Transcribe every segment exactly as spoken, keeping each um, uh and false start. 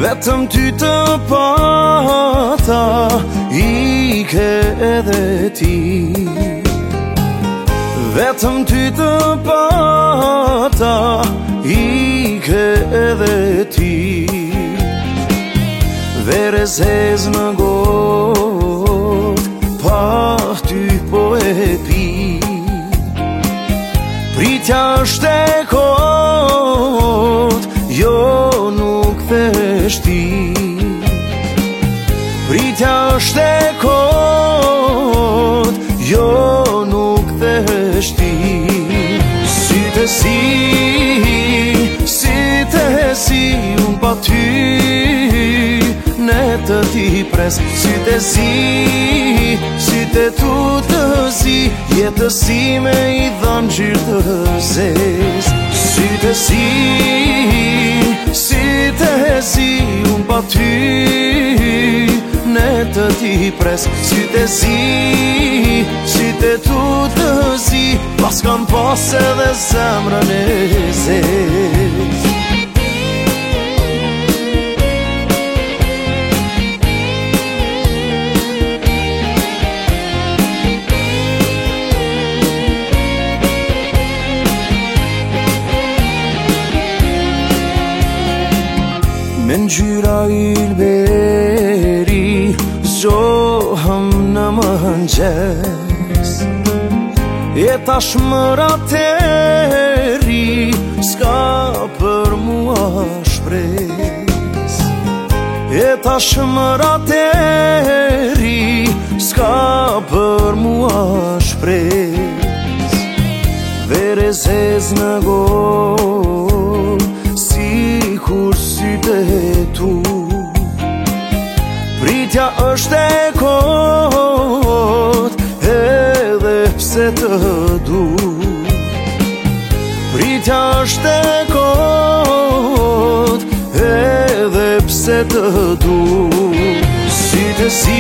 Vetëm ty të pata, ike edhe ti. Vetëm ty të pata, ike edhe ti. Vere zez në gotë, pa ty po e pi. Pritja është e kotë, jo nuk theshti. Pritja është e kotë, jo nuk theshti. Syte si, syte si, unë pa ty ne të ti pres. Syte si, syte tu të zi, jetësi me i dhanë gjyrë të zez. Syte si, syte si, unë pa ty ne të ti pres. Syte si, syte tu të zi, pas kam pas edhe zemrën e zez. Me ngjyra ilberi zgjohëm në mëngjes. E tash më rateri, s'ka për mua shpres. E tash më rateri, s'ka për mua shpres. Vere zez në gotë, kur syte tu. Pritja është e kotë, edhe pse të du. Pritja është e kotë, edhe pse të du. Syte si,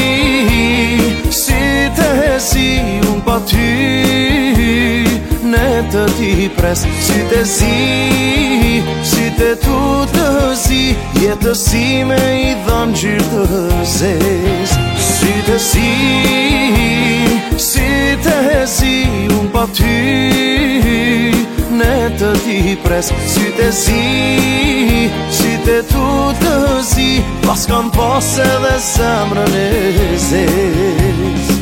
syte si, unë pa ty ne të ti pres. Syte si, syte tu të zi, jetësi me i dhanë gjyrë të zez. Syte si, syte si, unë pa ty ne të ti pres. Syte si, syte tu të zi, pas kam pas edhe zemrën e zez.